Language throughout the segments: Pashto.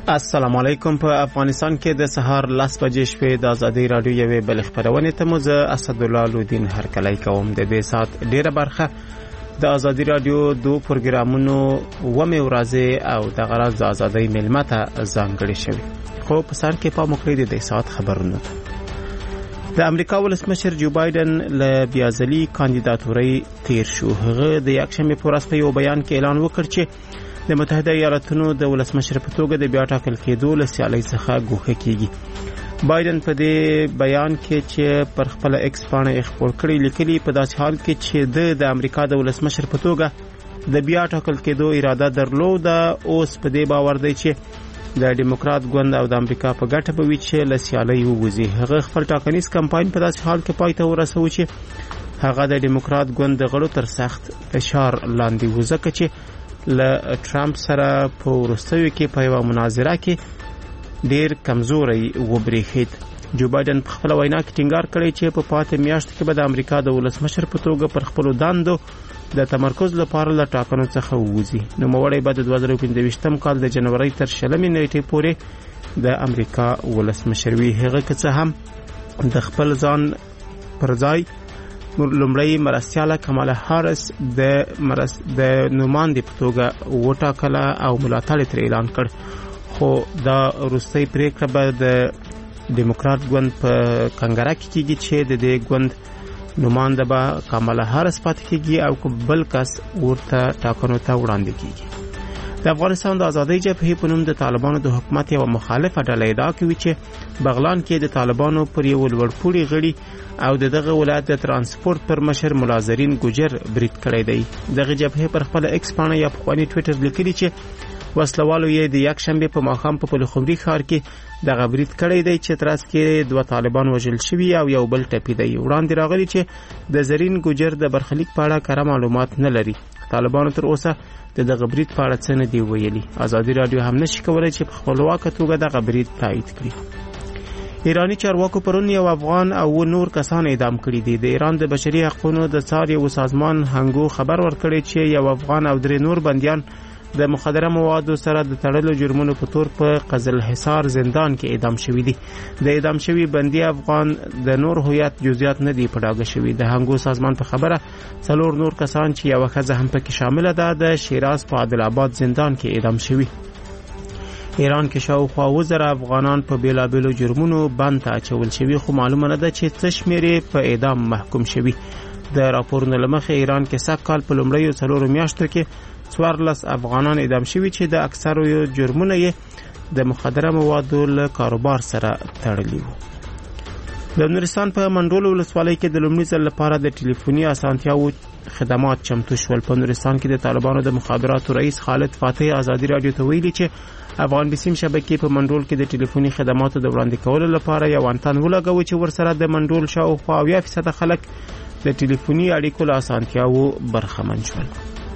السلام علیکم. په افغانستان کې د سهار 10 بجې شپې د ازادي رادیو یوې بل خبرونه ته مو زه اسد الله لودین هرکلی کوم. د دې سات ډیره برخه د ازادي رادیو دوه پروګرامونو ومه ورځې او د غرض د ازادۍ ملمته ځانګړي شوی. خو په سر کې په مخکې د دې سات خبرونه د امریکا ولسمشر جو بایدن له بیازلي کاندیداتورۍ تیر شو. هغه د یکشنبه په ورځ په یو بیان کې اعلان وکړ چې د متحده ایالاتونو د ولسمشر په توګه د بیا ټاکل کېدو له سیالۍ څخه ګوښه کیږي. بایدن په دې بیان کې چې پر خپل ایکس باندې خبر کړی لیکلي په داسې حال کې چې د امریکا د ولسمشر په توګه د بیا ټاکل کېدو اراده درلوده، اوس په دې باور دی چې د ډیموکرات ګوند او د امریکا په ګټه به وي چې له سیالۍ ووځي. هغه خپل ټاکنیز کمپاین په داسې حال کې پای ته ورسوي چې هغه د ډیموکرات ګوند د غړو تر سخت فشار لاندې و، ځکه چې له ټرمپ سره په وروستیو کې په یوه مناظره کې ډیر کمزوري وبریښید. جو بایدن په خپل وینا کې ټینګار کړی چې په پاتې میاشتو کې به د امریکا د ولسمشر په توګه پر خپل دندو د تمرکز لپاره له ټاکنو څخه ووځي. نو موړی به د 2015 کال د جنوري تر 20 نیټې پورې د امریکا ولسمشر وي. هغه که څه هم د خپل ځان پر ځای لومړی مرستیاله کمالا هارس د نوماندې په توګه وټاکله او ملاتړ تر اعلان کړ، خو دا وروستۍ پریکړه به د ډیموکرات ګوند په کنګره کې کیږي چې د دې ګوند نومانده به کمالا هارس پاتې کیږي او بل کس ورته ټاکنو ته وړاندې کیږي. د افغانستان د ازادۍ جبهې په نوم د طالبانو د حکومت یو مخالفه ډله ادعا کوي چې بغلان کې د طالبانو پر یو لوړپوړي غړي او دغه ولایت د ترانسپورت پر مشر ملازرین ګوجر برید کړی دی. دغه جبهه پر خپل ایکس باندې یا په ټوئیټر لیکلي چې وسلوالو یې د یکشنبه په ماښام په پلخمري ښار کې دغه برید کړی دی چې تراس کې دوه طالبان وژل شوي او یو بل ټپي دی. وړاندې راغلي چې د زرین ګوجر د برخلیک په اړه کره معلومات نه لري. طالبانو تر اوسه دغه برید په اړه څه نه دی ویلي. ازادي رادیو هم نشي کولای چې په خپلواکه توګه دغه برید تایید کړي. ایرانی چارواکو پرون یو افغان او نور کسان اعدام کړي دي. د ایران د بشري حقوقو د څار یو سازمان هنګو خبر ورکړی چې یو افغان او درې نور بنديان د مخدره موادو سره د تړلو جرمونو په تور په قزل حصار زندان کې اعدام شوي دي. د اعدام شوي بندي افغان د نور هویت جزئیات نه دي پډاګه شوي. د هنګو سازمان په خبره 4 نور کسان چې یو ښځه هم پکې شامل ده د شیراز په عادل آباد زندان کې اعدام شوي. ایران کې شاوخوا 1000 افغانان په بیلابیلو جرمونو بند ته اچول شوي، خو معلومه نه ده چې څه شمېر په اعدام محکوم شوي. د راپورونو له مخې ایران کې سږ کال په لومړیو 4 میاشتو کې 14 افغانان اعدام شوي چې د اکثرو جرمونه یې د مخدره موادو له کاروبار سره تړلي وو. د نورستان په منډول ولسوالۍ کې د لومړي ځل لپاره د ټلیفوني اسانتیاو خدمات چمتو شول. په نورستان کې د طالبانو د مخابراتو رئیس خالد فاتح ازادي رادیو ته ویلي چې افغان بسیم شبکې په منډول کې د ټلیفوني خدماتو د وړاندې کولو لپاره یو انتن ولګوي چې ورسره د منډول شاوخوا 80% خلک د ټلیفوني اړیکو له اسانتیاو برخمن شول.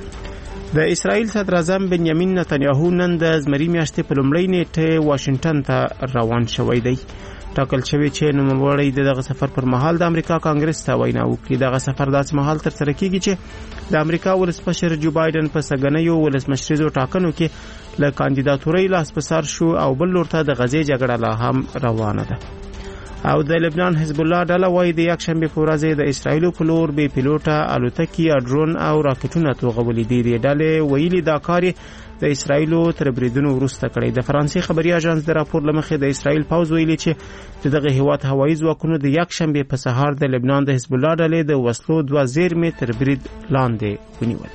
د اسرائیل صدر اعظم بنیامین نتنیاهو نن د زمري میاشتې په لومړۍ نیټه واشنگټن ته روان شوی دی. ټاکل شوی چې نوموړی دغه سفر پر مهال د امریکا کانګرس ته وینا وکړي. دغه سفر داسې مهال تر سره کیږي چې د امریکا ولسمشر جو بایدن په سګنیو ولسمشریزو ټاکنو کې له کاندیداتورۍ لاس په سر شو او بل لور ته د غزې جګړه لا هم روانه ده. او د لبنان حزب الله ډله وايي د یکشنبه په ورځ د اسرایل په لور بې پیلوټه الوتکې، ډرون او راکټونه توغولې دي. د ډلې ویلي دا کار د اسرایل تر بریدونو وروسته کړی. د فرانسې خبري اژانس د راپور لمخې د اسرایل پوز ویلي چې دغه هیواد هوایي ځواکونو د یکشنبه په سهار د لبنان د حزب الله ډلې د وسلو 2 زیرمې تر برید لاندې ونیول.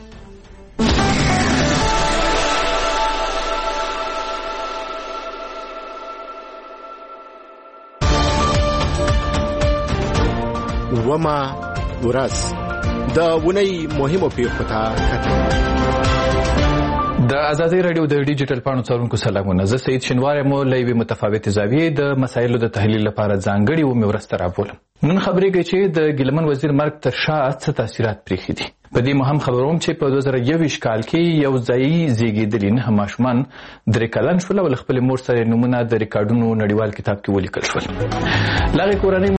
وما ورځ د ونی مهمو پیښو ته کتل. د ازادي رادیو د ډیجیټل پاڼو څارونکو سلامونه. زه سید شینواری مو لوي متفاوت زاویې د مسایلو د تحلیل لپاره ځانګړي و مې ورسته راپورم. نن خبرې کوي چې د ګلمن وزیر مرګ تر شا څه تاثیرات پرېښي دي. په دې مهم خبروم چې په 2021 کال کې یو ځایي زیږېدلي 9 ماشومان 3 کلن شول او خپل مور سره نمونه د ریکارډونو نړیوال کتاب کې ولیکل شول. لاغې کورنۍ